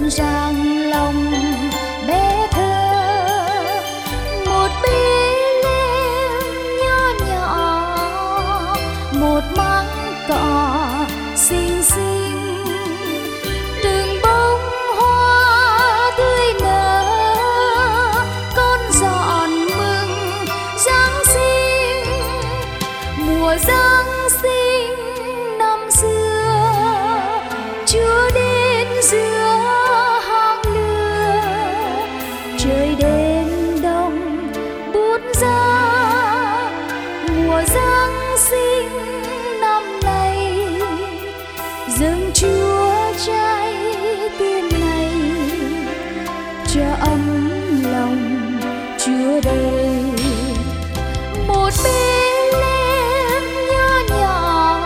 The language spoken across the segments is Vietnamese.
rộn ràng lòng bé thơ. Một bí lem nho nhỏ, một máng cỏ xinh xinh, từng bông hoa tươi nở, con dọn mừng Giáng sinh. Mùa Giáng sinh năm xưa, Chúa đến giữa hang lửa, trời đêm đông bút giá. Mùa Giáng sinh năm nay, dâng Chúa trái tim này, cho ấm lòng Chúa đây. Một bí lem nho nhỏ,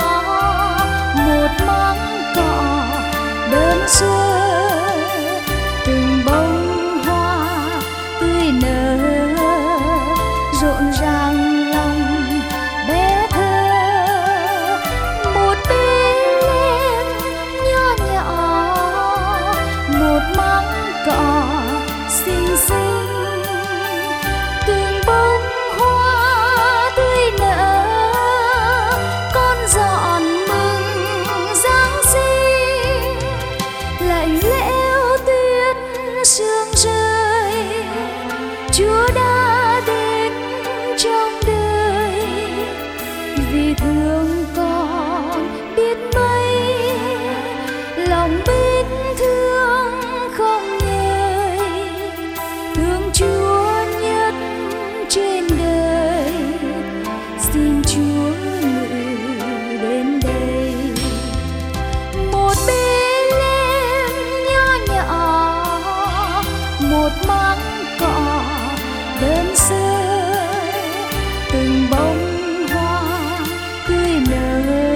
một máng cỏ đơn sơ, từng bông hoa tươi nở, rộn ràng lòng bé thơ. Một bí lem nho nhỏ, một máng cỏ xinh xinh, từng bông hoa tươi nở, con dọn mừng Giáng sinh. Lạnh lẽo tuyết sương rơi, Chúa đã đến trong đời, vì thương con biết mấy, lòng biết thương không ngơi. Thương Chúa nhất trên đời, xin Chúa ngự đến đây. Một bí lem nho nhỏ, một máng cỏ đơn sơ, từng bông hoa tươi nở,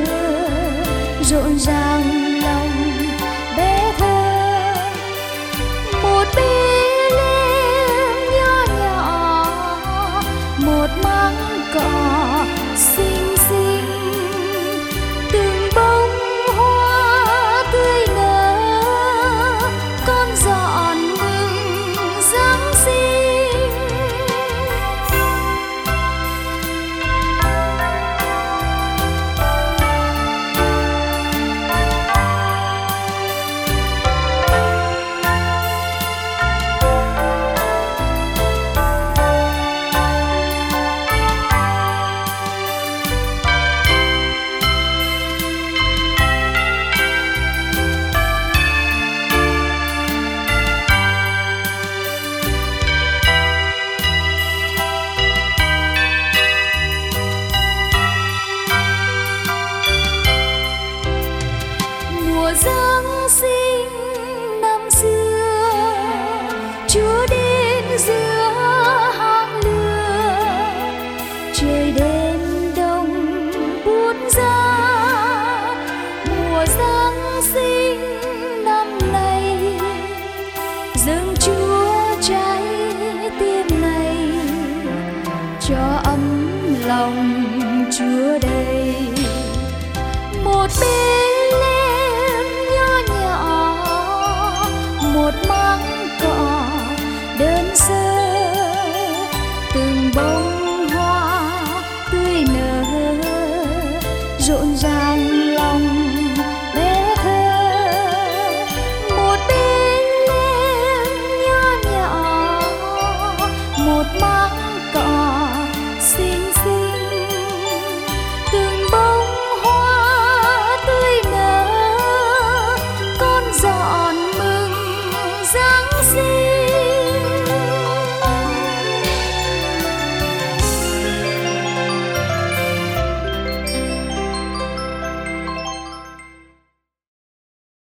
rộn ràng lòng bé thơ. Một bí lem nho nhỏ, một máng cỏ xinh xinh, từng bông hoa tươi nở, con dọn mừng Giáng sinh. Mùa Giáng sinh năm xưa, Chúa đến giữa hang lửa, trời đêm đông bút giá. Mùa Giáng sinh